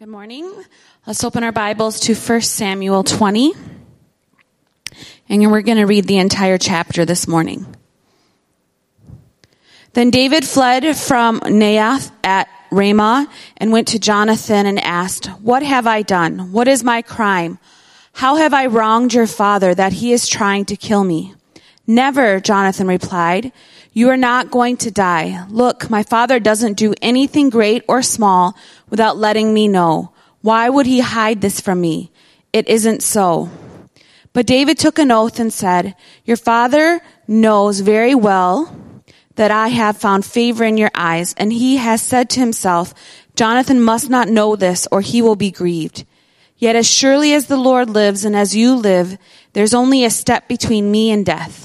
Good morning. Let's open our Bibles to 1 Samuel 20. And we're going to read the entire chapter this morning. Then David fled from Naioth at Ramah and went to Jonathan and asked, "What have I done? What is my crime? How have I wronged your father that he is trying to kill me?" "Never," Jonathan replied. "You are not going to die. Look, my father doesn't do anything great or small without letting me know. Why would he hide this from me? It isn't so." But David took an oath and said, "Your father knows very well that I have found favor in your eyes, and he has said to himself, 'Jonathan must not know this, or he will be grieved.' Yet as surely as the Lord lives and as you live, there's only a step between me and death."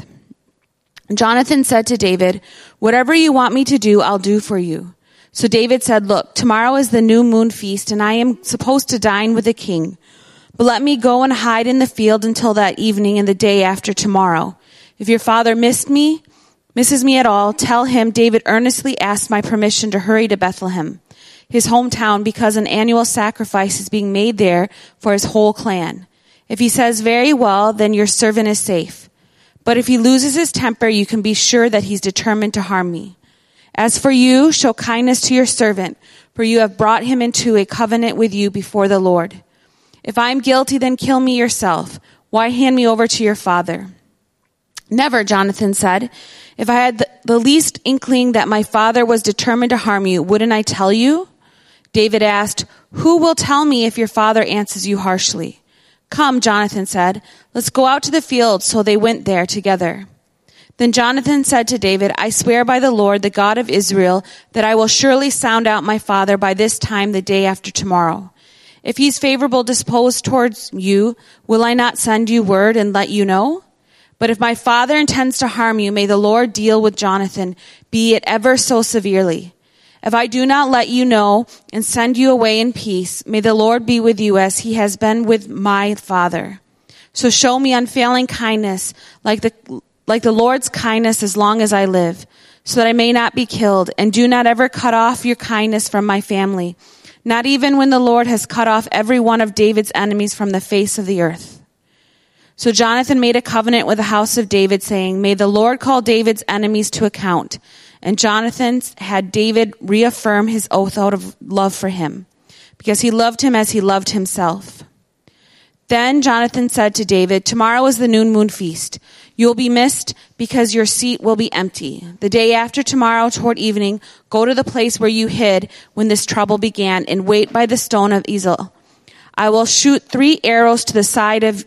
Jonathan said to David, "Whatever you want me to do, I'll do for you." So David said, "Look, tomorrow is the new moon feast, and I am supposed to dine with the king. But let me go and hide in the field until that evening and the day after tomorrow. If your father misses me at all, tell him David earnestly asked my permission to hurry to Bethlehem, his hometown, because an annual sacrifice is being made there for his whole clan. If he says, 'Very well,' then your servant is safe. But if he loses his temper, you can be sure that he's determined to harm me. As for you, show kindness to your servant, for you have brought him into a covenant with you before the Lord. If I am guilty, then kill me yourself. Why hand me over to your father?" "Never," Jonathan said. "If I had the least inkling that my father was determined to harm you, wouldn't I tell you?" David asked, "Who will tell me if your father answers you harshly?" "Come," Jonathan said, "let's go out to the field." So they went there together. Then Jonathan said to David, "I swear by the Lord, the God of Israel, that I will surely sound out my father by this time the day after tomorrow. If he's favorable disposed towards you, will I not send you word and let you know? But if my father intends to harm you, may the Lord deal with Jonathan, be it ever so severely. If I do not let you know and send you away in peace, may the Lord be with you as he has been with my father. So show me unfailing kindness like the Lord's kindness as long as I live, so that I may not be killed, and do not ever cut off your kindness from my family, not even when the Lord has cut off every one of David's enemies from the face of the earth." So Jonathan made a covenant with the house of David, saying, "May the Lord call David's enemies to account." And Jonathan had David reaffirm his oath out of love for him, because he loved him as he loved himself. Then Jonathan said to David, "Tomorrow is the new moon feast. You will be missed because your seat will be empty. The day after tomorrow toward evening, go to the place where you hid when this trouble began and wait by the stone of Ezel. I will shoot 3 arrows to the side of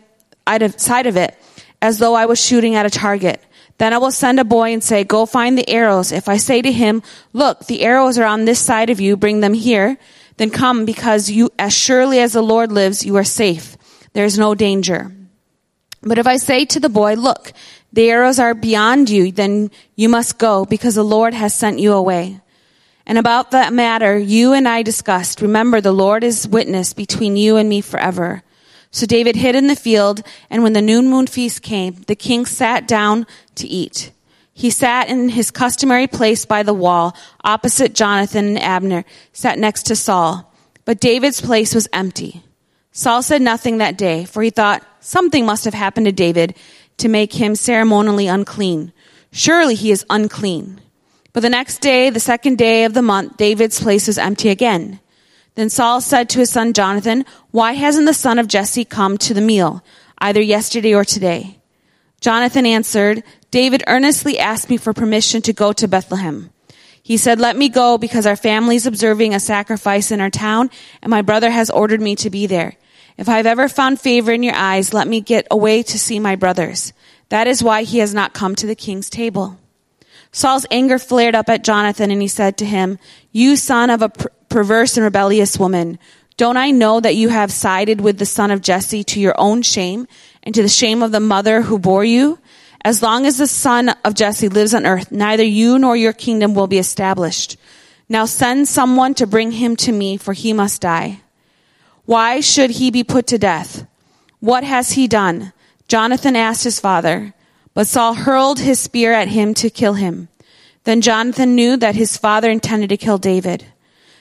it as though I was shooting at a target. Then I will send a boy and say, 'Go find the arrows.' If I say to him, 'Look, the arrows are on this side of you, bring them here,' then come, because you, as surely as the Lord lives, you are safe. There is no danger. But if I say to the boy, 'Look, the arrows are beyond you,' then you must go, because the Lord has sent you away." And about that matter you and I discussed. Remember, the Lord is witness between you and me forever." So David hid in the field, and when the new moon feast came, the king sat down to eat. He sat in his customary place by the wall, opposite Jonathan, and Abner sat next to Saul. But David's place was empty. Saul said nothing that day, for he thought, something must have happened to David to make him ceremonially unclean. Surely he is unclean. But the next day, the second day of the month, David's place was empty again. Then Saul said to his son Jonathan, "Why hasn't the son of Jesse come to the meal, either yesterday or today?" Jonathan answered, "David earnestly asked me for permission to go to Bethlehem. He said, 'Let me go, because our family is observing a sacrifice in our town, and my brother has ordered me to be there. If I have ever found favor in your eyes, let me get away to see my brothers. That is why he has not come to the king's table.'" Saul's anger flared up at Jonathan, and he said to him, "You son of a perverse and rebellious woman, don't I know that you have sided with the son of Jesse to your own shame and to the shame of the mother who bore you? As long as the son of Jesse lives on earth, neither you nor your kingdom will be established. Now send someone to bring him to me, for he must die. Why should he be put to death? What has he done?" Jonathan asked his father. But Saul hurled his spear at him to kill him. Then Jonathan knew that his father intended to kill David.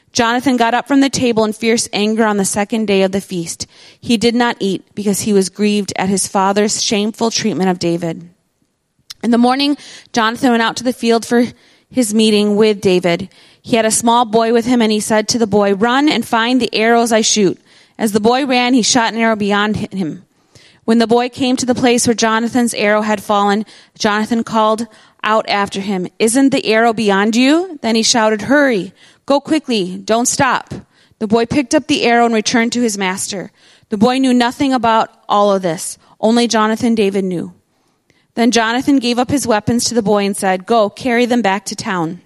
Jonathan got up from the table in fierce anger on the second day of the feast. He did not eat because he was grieved at his father's shameful treatment of David. In the morning, Jonathan went out to the field for his meeting with David. He had a small boy with him, and he said to the boy, "Run and find the arrows I shoot." As the boy ran, he shot an arrow beyond him. When the boy came to the place where Jonathan's arrow had fallen, Jonathan called out after him, "Isn't the arrow beyond you?" Then he shouted, "Hurry, go quickly, don't stop." The boy picked up the arrow and returned to his master. The boy knew nothing about all of this. Only Jonathan David knew. Then Jonathan gave up his weapons to the boy and said, "Go, carry them back to town."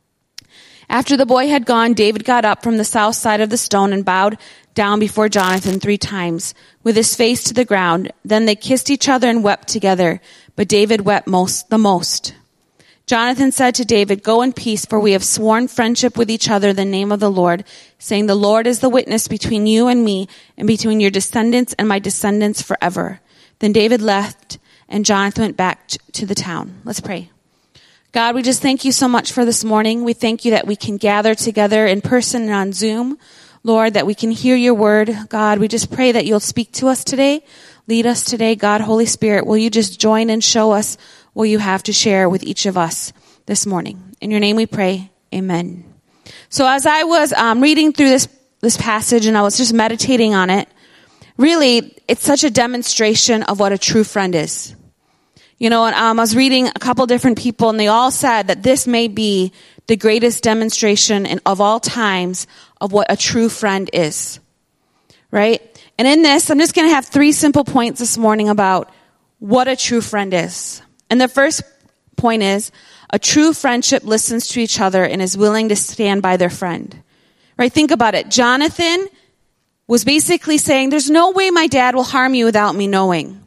After the boy had gone, David got up from the south side of the stone and bowed down before Jonathan 3 times, with his face to the ground. Then they kissed each other and wept together, but David wept the most. Jonathan said to David, "Go in peace, for we have sworn friendship with each other in the name of the Lord, saying, 'The Lord is the witness between you and me, and between your descendants and my descendants forever.'" Then David left, and Jonathan went back to the town. Let's pray. God, we just thank you so much for this morning. We thank you that we can gather together in person and on Zoom. Lord, that we can hear your word. God, we just pray that you'll speak to us today. Lead us today. God, Holy Spirit, will you just join and show us what you have to share with each of us this morning. In your name we pray. Amen. So as I was reading through this passage and I was just meditating on it, really, it's such a demonstration of what a true friend is. You know, and I was reading a couple different people, and they all said that this may be the greatest demonstration of all times of what a true friend is. Right? And in this, I'm just going to have 3 simple points this morning about what a true friend is. And the first point is, a true friendship listens to each other and is willing to stand by their friend. Right? Think about it. Jonathan was basically saying, there's no way my dad will harm you without me knowing.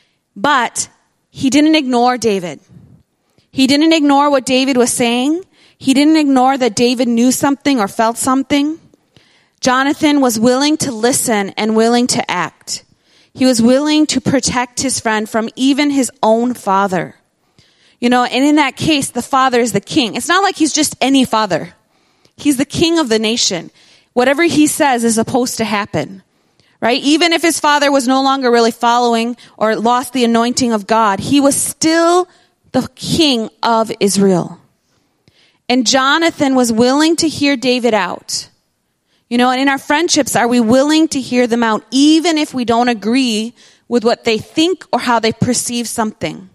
But he didn't ignore David. He didn't ignore what David was saying. He didn't ignore that David knew something or felt something. Jonathan was willing to listen and willing to act. He was willing to protect his friend from even his own father. You know, and in that case, the father is the king. It's not like he's just any father. He's the king of the nation. Whatever he says is supposed to happen. Right? Even if his father was no longer really following or lost the anointing of God, he was still the king of Israel. And Jonathan was willing to hear David out. You know, and in our friendships, are we willing to hear them out even if we don't agree with what they think or how they perceive something?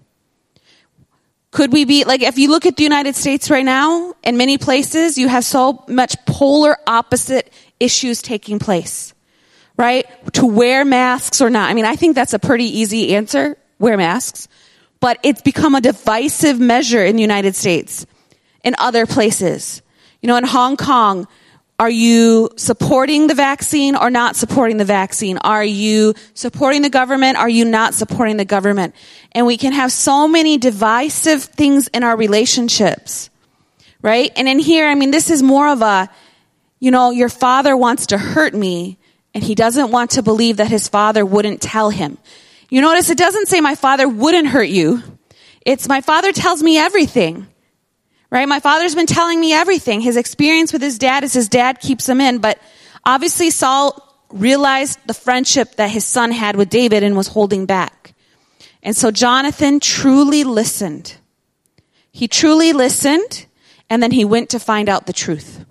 Could we be, like, if you look at the United States right now, in many places, you have so much polar opposite issues taking place. Right? To wear masks or not. I mean, I think that's a pretty easy answer. Wear masks. But it's become a divisive measure in the United States. In other places. You know, in Hong Kong, are you supporting the vaccine or not supporting the vaccine? Are you supporting the government? Are you not supporting the government? And we can have so many divisive things in our relationships. Right? And in here, I mean, this is more of a, you know, your father wants to hurt me. And he doesn't want to believe that his father wouldn't tell him. You notice it doesn't say my father wouldn't hurt you. It's my father tells me everything. Right? My father's been telling me everything. His experience with his dad is his dad keeps him in. But obviously Saul realized the friendship that his son had with David and was holding back. And so Jonathan truly listened. He truly listened, and then he went to find out the truth.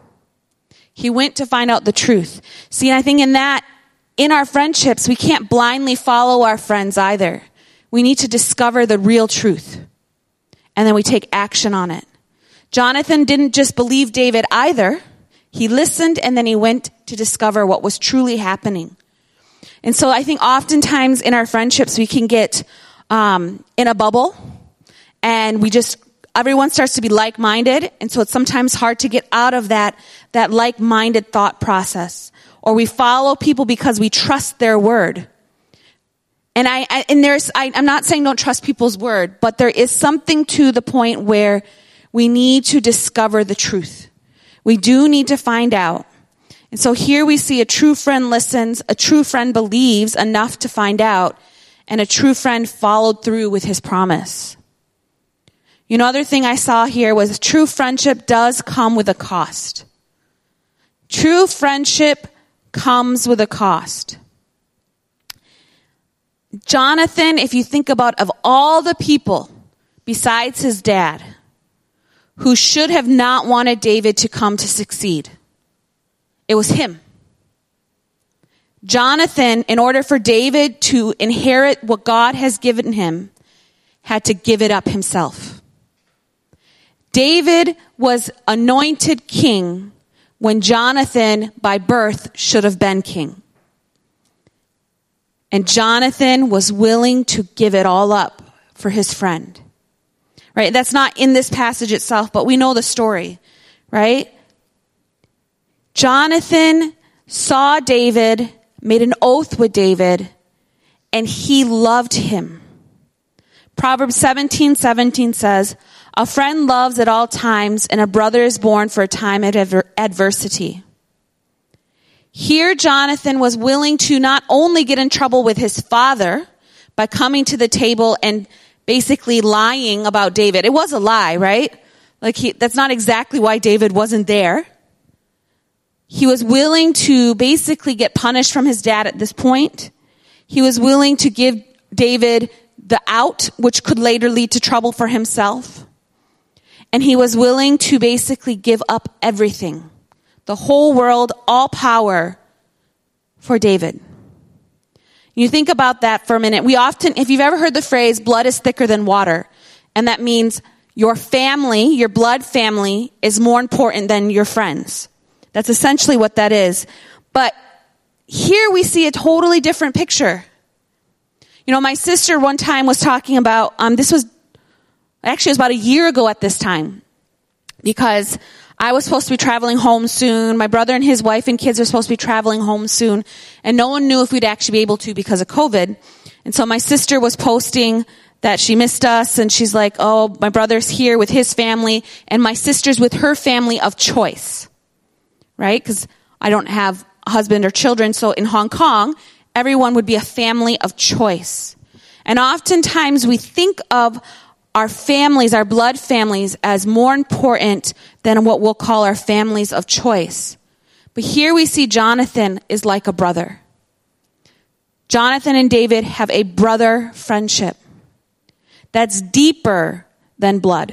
He went to find out the truth. See, I think in our friendships, we can't blindly follow our friends either. We need to discover the real truth. And then we take action on it. Jonathan didn't just believe David either. He listened and then he went to discover what was truly happening. And so I think oftentimes in our friendships, we can get in a bubble and everyone starts to be like-minded, and so it's sometimes hard to get out of that like-minded thought process. Or we follow people because we trust their word. And I'm not saying don't trust people's word, but there is something to the point where we need to discover the truth. We do need to find out. And so here we see a true friend listens, a true friend believes enough to find out, and a true friend followed through with his promise. You know, other thing I saw here was true friendship does come with a cost. True friendship comes with a cost. Jonathan, if you think about of all the people besides his dad who should have not wanted David to come to succeed, it was him. Jonathan, in order for David to inherit what God has given him, had to give it up himself. David was anointed king when Jonathan, by birth, should have been king. And Jonathan was willing to give it all up for his friend. Right? That's not in this passage itself, but we know the story. Right? Jonathan saw David, made an oath with David, and he loved him. Proverbs 17:17 says, "A friend loves at all times, and a brother is born for a time of adversity." Here, Jonathan was willing to not only get in trouble with his father by coming to the table and basically lying about David. It was a lie, right? That's not exactly why David wasn't there. He was willing to basically get punished from his dad at this point. He was willing to give David the out, which could later lead to trouble for himself. And he was willing to basically give up everything, the whole world, all power for David. You think about that for a minute. We often, if you've ever heard the phrase, blood is thicker than water, and that means your family, your blood family, is more important than your friends. That's essentially what that is. But here we see a totally different picture. You know, my sister one time was talking about, it was about a year ago at this time, because I was supposed to be traveling home soon. My brother and his wife and kids were supposed to be traveling home soon, and no one knew if we'd actually be able to because of COVID. And so my sister was posting that she missed us, and she's like, oh, my brother's here with his family, and my sister's with her family of choice, right? Because I don't have a husband or children, so in Hong Kong, everyone would be a family of choice. And oftentimes we think of our families, our blood families, as more important than what we'll call our families of choice. But here we see Jonathan is like a brother. Jonathan and David have a brother friendship that's deeper than blood.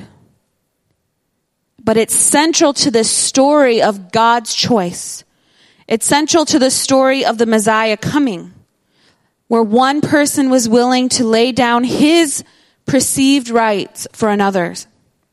But it's central to the story of God's choice. It's central to the story of the Messiah coming, where one person was willing to lay down his perceived rights for another's.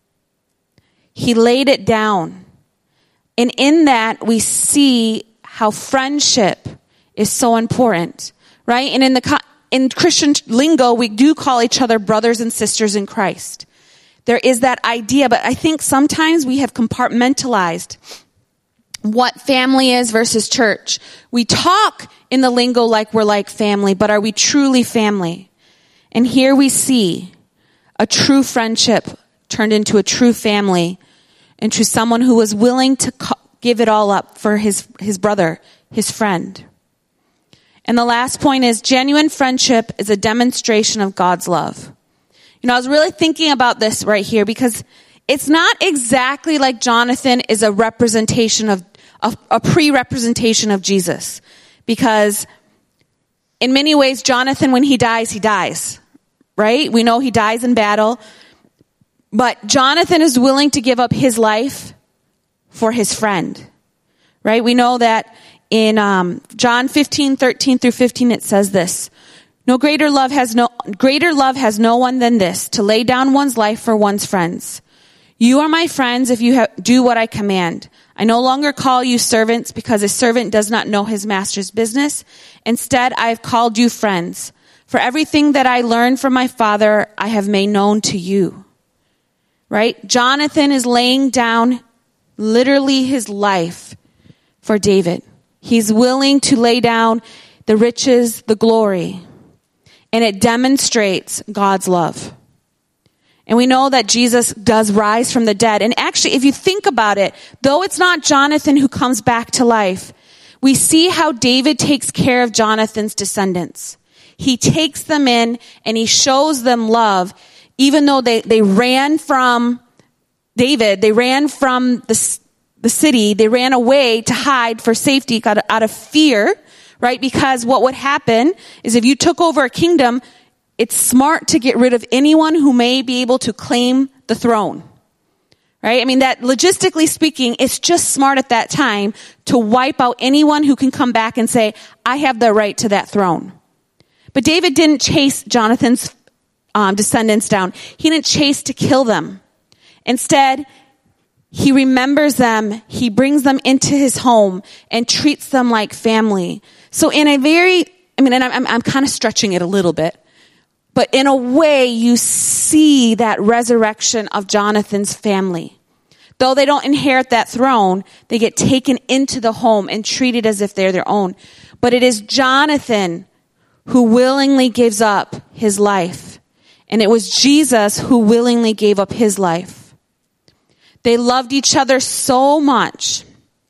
He laid it down. And in that, we see how friendship is so important, right? And in Christian lingo, we do call each other brothers and sisters in Christ. There is that idea, but I think sometimes we have compartmentalized what family is versus church. We talk in the lingo like we're like family, but are we truly family? And here we see a true friendship turned into a true family, into someone who was willing to give it all up for his brother, his friend. And the last point is genuine friendship is a demonstration of God's love. You know, I was really thinking about this right here because it's not exactly like Jonathan is a representation of a pre-representation of Jesus. Because in many ways, Jonathan, when he dies, right? We know he dies in battle. But Jonathan is willing to give up his life for his friend, right? We know that in John 15:13-15, it says this: greater love has no one than this, to lay down one's life for one's friends. You are my friends if you do what I command. I no longer call you servants, because a servant does not know his master's business. Instead, I have called you friends. For everything that I learned from my Father, I have made known to you. Right? Jonathan is laying down literally his life for David. He's willing to lay down the riches, the glory, and it demonstrates God's love. And we know that Jesus does rise from the dead. And actually, if you think about it, though it's not Jonathan who comes back to life, we see how David takes care of Jonathan's descendants. He takes them in and he shows them love, even though they ran from David, they ran from the city. They ran away to hide for safety out of fear, right? Because what would happen is if you took over a kingdom, it's smart to get rid of anyone who may be able to claim the throne, right? I mean, that logistically speaking, it's just smart at that time to wipe out anyone who can come back and say, I have the right to that throne. But David didn't chase Jonathan's descendants down. He didn't chase to kill them. Instead, he remembers them, he brings them into his home and treats them like family. So in a very, and I'm kind of stretching it a little bit, but in a way you see that resurrection of Jonathan's family. Though they don't inherit that throne, they get taken into the home and treated as if they're their own. But it is Jonathan who willingly gives up his life. And it was Jesus who willingly gave up his life. They loved each other so much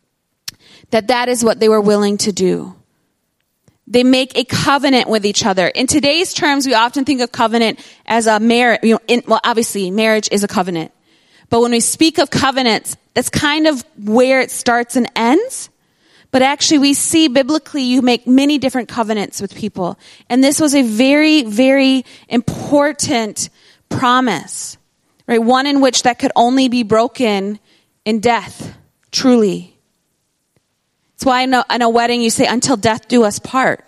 that is what they were willing to do. They make a covenant with each other. In today's terms, we often think of covenant as a marriage. Obviously, marriage is a covenant. But when we speak of covenants, that's kind of where it starts and ends. But actually, we see biblically you make many different covenants with people. And this was a very, very important promise. Right? One in which that could only be broken in death, truly. That's why in a wedding you say, until death do us part.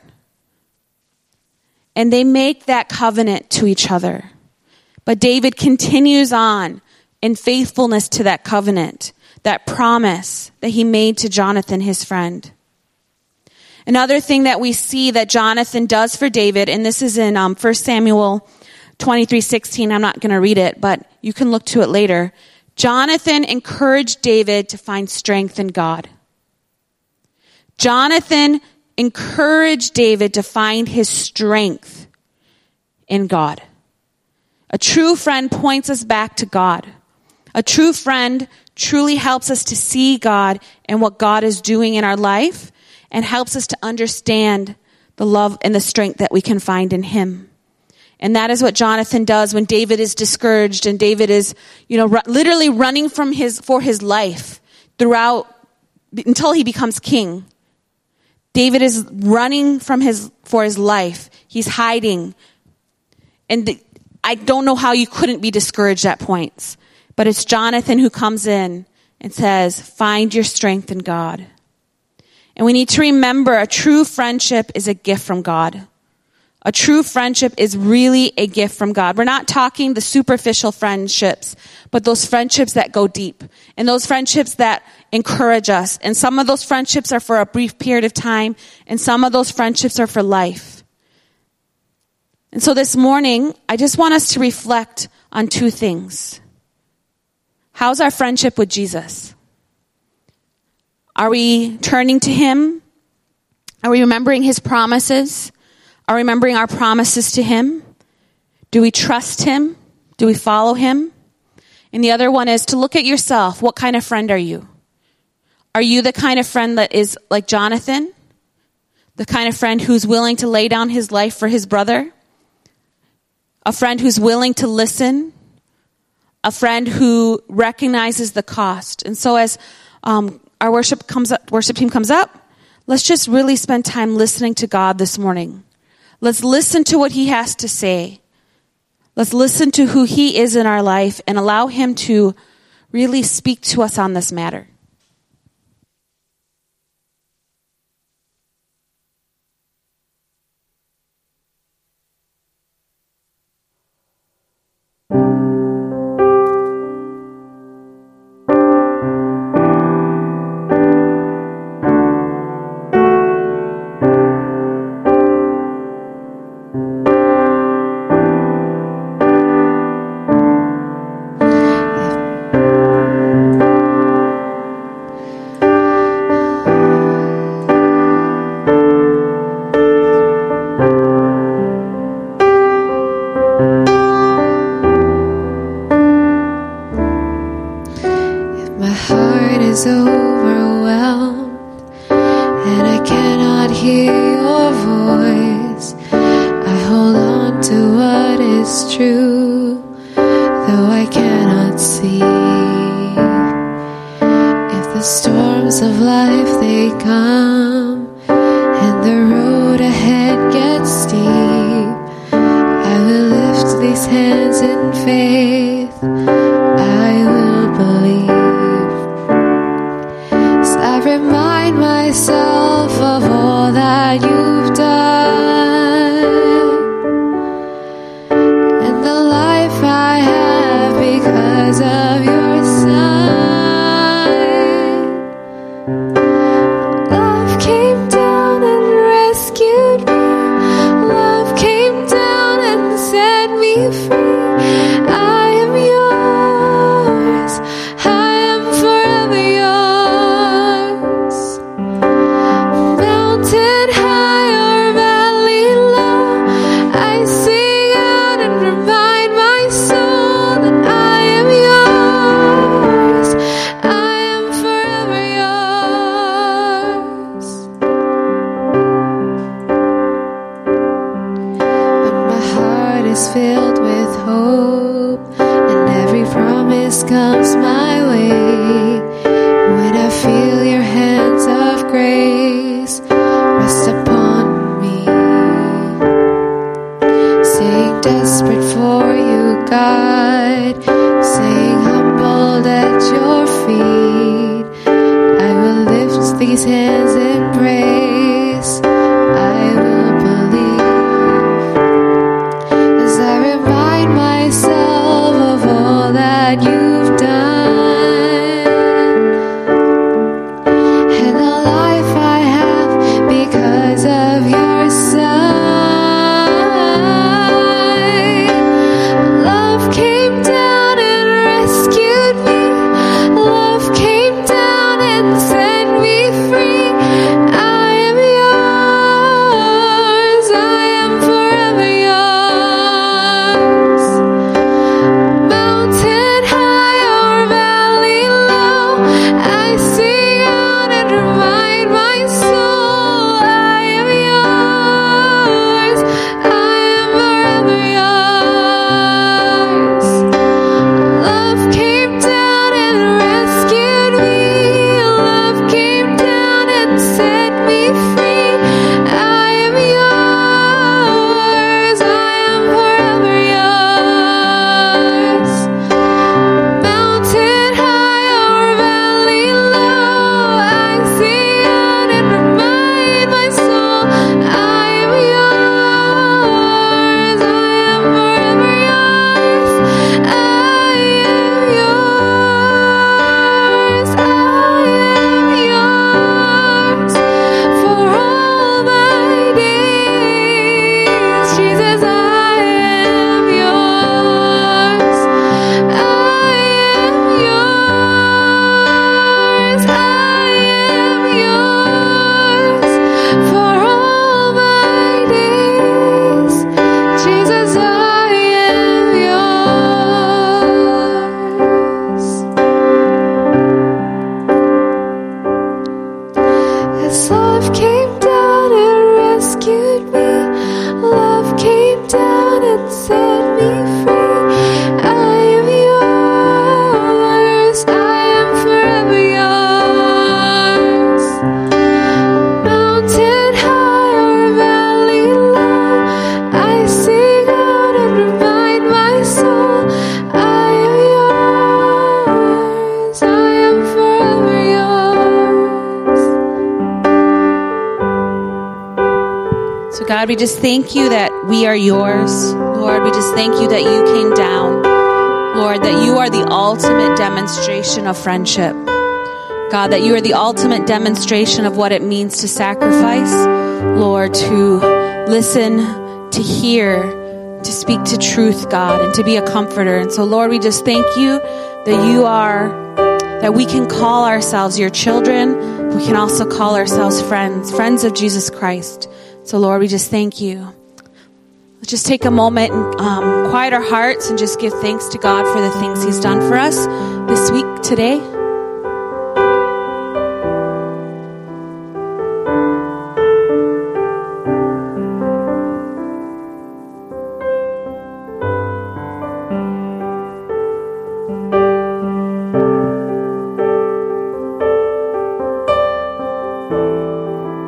And they make that covenant to each other. But David continues on in faithfulness to that covenant, that promise that he made to Jonathan, his friend. Another thing that we see that Jonathan does for David, and this is in 1 Samuel 23:16. I'm not going to read it, but you can look to it later. Jonathan encouraged David to find strength in God. Jonathan encouraged David to find his strength in God. A true friend points us back to God. A true friend truly helps us to see God and what God is doing in our life and helps us to understand the love and the strength that we can find in him. And that is what Jonathan does when David is discouraged and David is, literally running for his life throughout until he becomes king. David is running for his life. He's hiding. And I don't know how you couldn't be discouraged at points. But it's Jonathan who comes in and says, find your strength in God. And we need to remember a true friendship is a gift from God. A true friendship is really a gift from God. We're not talking the superficial friendships, but those friendships that go deep and those friendships that encourage us. And some of those friendships are for a brief period of time, and some of those friendships are for life. And so this morning, I just want us to reflect on two things. How's our friendship with Jesus? Are we turning to him? Are we remembering his promises? Are we remembering our promises to him? Do we trust him? Do we follow him? And the other one is to look at yourself. What kind of friend are you? Are you the kind of friend that is like Jonathan? The kind of friend who's willing to lay down his life for his brother? A friend who's willing to listen? A friend who recognizes the cost? And so as our worship team comes up, let's just really spend time listening to God this morning. Let's listen to what he has to say. Let's listen to who he is in our life and allow him to really speak to us on this matter. faith, I will believe. As I remind myself of all that you've done, and the life I have because of your Son. Love came down and rescued me. Love came down and set me free. I am yours. I am forever yours. Mountain high or valley low, I sing out and remind my soul that I am yours. I am forever yours. When my heart is filled with hope and every promise comes my way, when I feel your hands of grace rest upon me, saying desperate for you, God, saying humbled at your feet, I will lift these hands in praise. I will believe. As I remind myself of all that you've done, and the life I have because of your Son. Love came down and rescued me. Love came down and set me free. I am yours. I am forever yours. Mountain high or valley low, I sing out and remind my soul I am yours. I am forever yours. Love came down and rescued me. Love came down and set me free. I am yours. I am forever yours. Mountain high or valley low, I sing out and remind my soul I am yours. I am forever yours. I am yours. I am yours for all my days. Jesus, I am yours. I am yours. I am yours for all my days. Jesus, I am yours. As love came down and rescued me, love came down and set me free. I am yours. I am forever yours. Mountain high or valley low, I sing out and remind my soul I am yours. I am forever yours. So God, we just thank you that we are yours. Lord, we just thank you that you came down. Lord, that you are the ultimate demonstration of friendship. God, that you are the ultimate demonstration of what it means to sacrifice. Lord, to listen, to hear, to speak to truth, God, and to be a comforter. And so, Lord, we just thank you that we can call ourselves your children. We can also call ourselves friends of Jesus Christ. So, Lord, we just thank you. Let's just take a moment and quiet our hearts and just give thanks to God for the things he's done for us this week, today.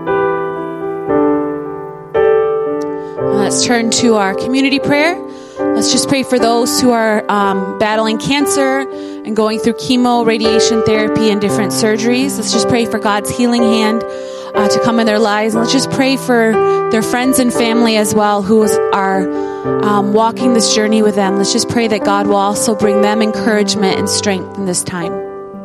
Let's turn to our community prayer. Let's just pray for those who are battling cancer and going through chemo, radiation therapy, and different surgeries. Let's just pray for God's healing hand to come in their lives. And let's just pray for their friends and family as well who are walking this journey with them. Let's just pray that God will also bring them encouragement and strength in this time.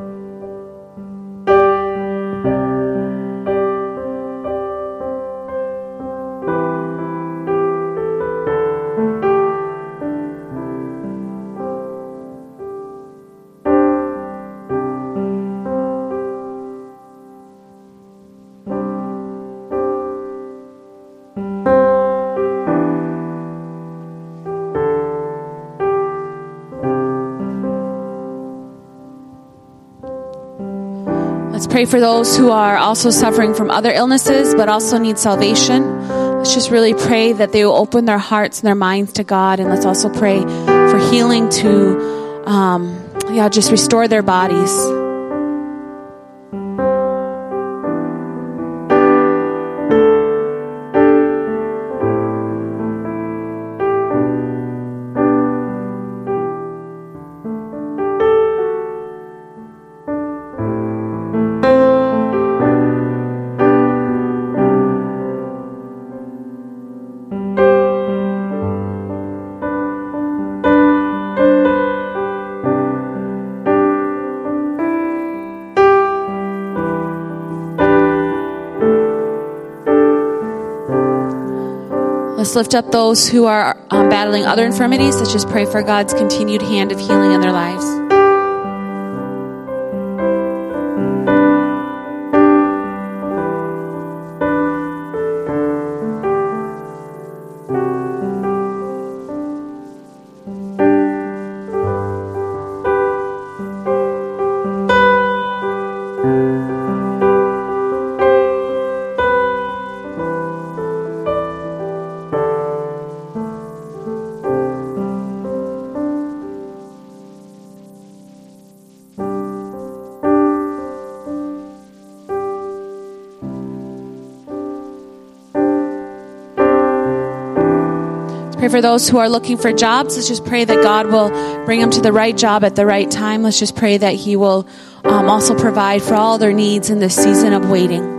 Let's pray for those who are also suffering from other illnesses but also need salvation. Let's just really pray that they will open their hearts and their minds to God. And let's also pray for healing to just restore their bodies. Let's lift up those who are battling other infirmities. Let's just pray for God's continued hand of healing in their lives. Pray for those who are looking for jobs. Let's just pray that God will bring them to the right job at the right time. Let's just pray that He will also provide for all their needs in this season of waiting.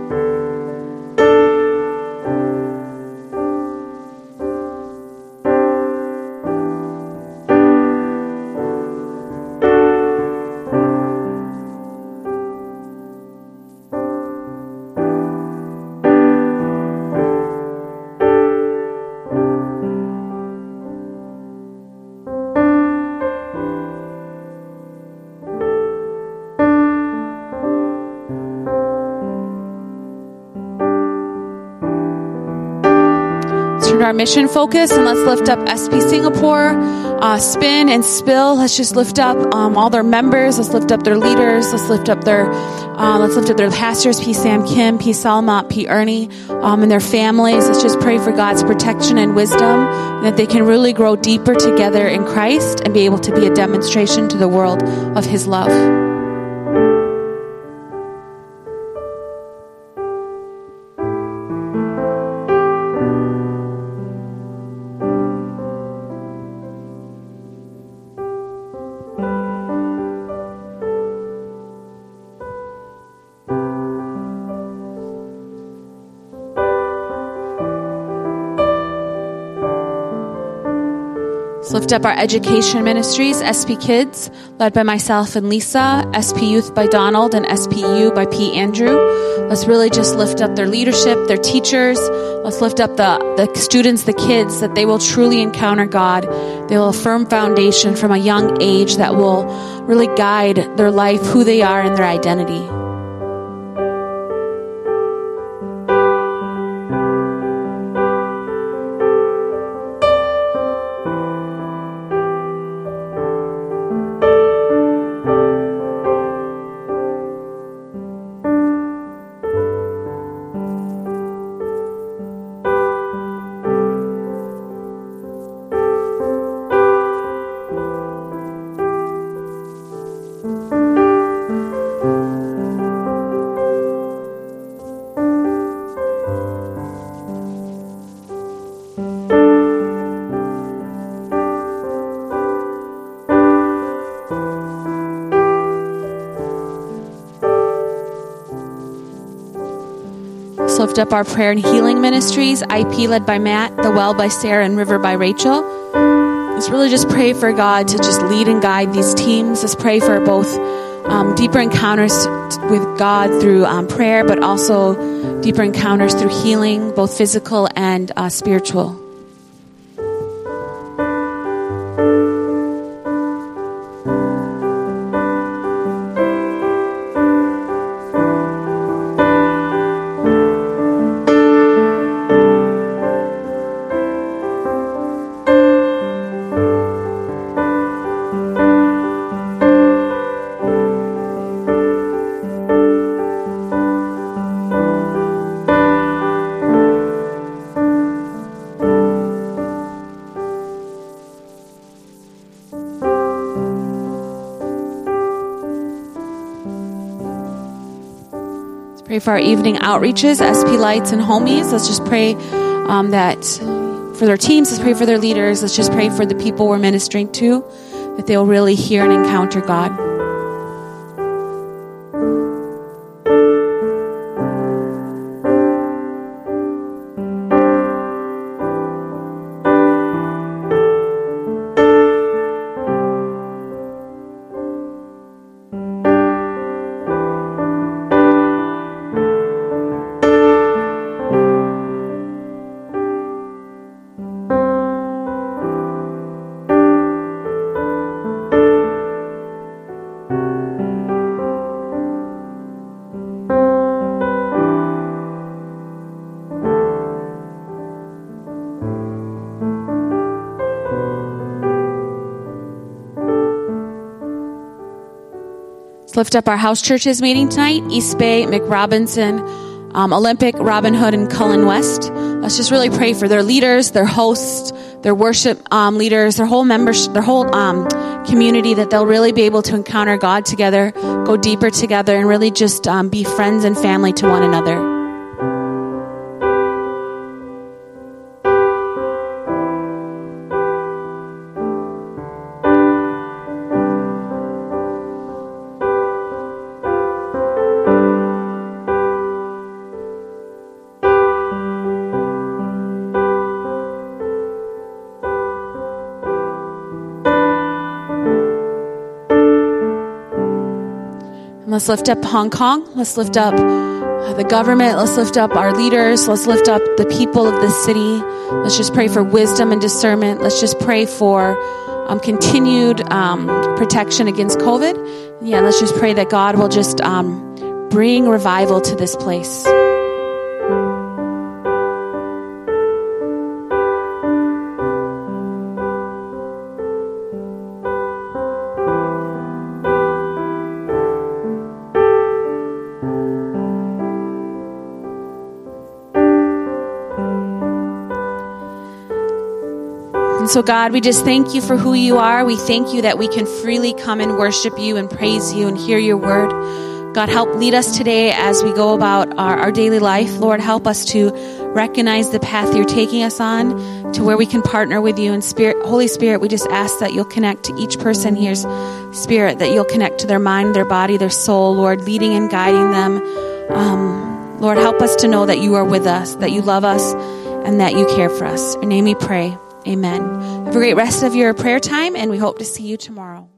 Our mission focus, and let's lift up SP Singapore, Spin and Spill. Let's just lift up all their members. Let's lift up their leaders. Let's lift up their pastors, P. Sam Kim, P. Salmat, P. Ernie, and their families. Let's just pray for God's protection and wisdom, and that they can really grow deeper together in Christ and be able to be a demonstration to the world of His love. Lift up our education ministries, SP Kids, led by myself and Lisa, SP Youth by Donald, and SPU by P. Andrew. Let's really just lift up their leadership, their teachers. Let's lift up the students, the kids, that they will truly encounter God. They will have a firm foundation from a young age that will really guide their life, who they are, and their identity. lift up our prayer and healing ministries, IP led by Matt, The Well by Sarah, and River by Rachel. Let's really just pray for God to just lead and guide these teams. Let's pray for both deeper encounters with God through prayer, but also deeper encounters through healing, both physical and spiritual. Pray for our evening outreaches, SP Lights and Homies. Let's just pray that for their teams. Let's pray for their leaders. Let's just pray for the people we're ministering to, that they will really hear and encounter God. Lift up our house churches meeting tonight, East Bay, McRobinson, Olympic, Robin Hood, and Cullen West. Let's just really pray for their leaders, their hosts, their worship leaders, their whole members, their whole community, that they'll really be able to encounter God together, go deeper together, and really just be friends and family to one another. Let's lift up Hong Kong. Let's lift up the government. Let's lift up our leaders. Let's lift up the people of this city. Let's just pray for wisdom and discernment. Let's just pray for continued protection against COVID. Yeah, let's just pray that God will just bring revival to this place. So God, we just thank you for who you are. We thank you that we can freely come and worship you and praise you and hear your word. God, help lead us today as we go about our daily life. Lord, help us to recognize the path you're taking us on to where we can partner with you. And Holy Spirit, we just ask that you'll connect to each person here's spirit, that you'll connect to their mind, their body, their soul, Lord, leading and guiding them. Lord, help us to know that you are with us, that you love us, and that you care for us. In your name we pray. Amen. Have a great rest of your prayer time, and we hope to see you tomorrow.